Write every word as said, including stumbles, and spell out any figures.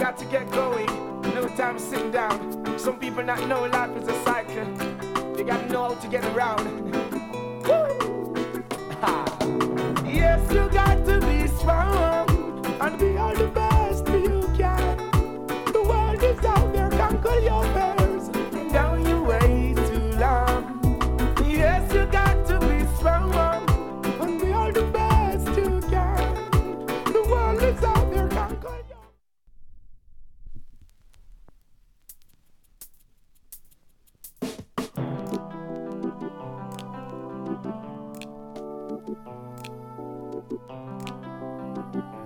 got to get going. No time to sit down. Some people not know life is a cycle. You gotta know how to get around. Woo! Yes, you got to be strong and be all the best you can. The world is out there, conquer your fears. Down you way too long. Yes, you got to be strong and be all the best you can. The world is out there, conquer your fears.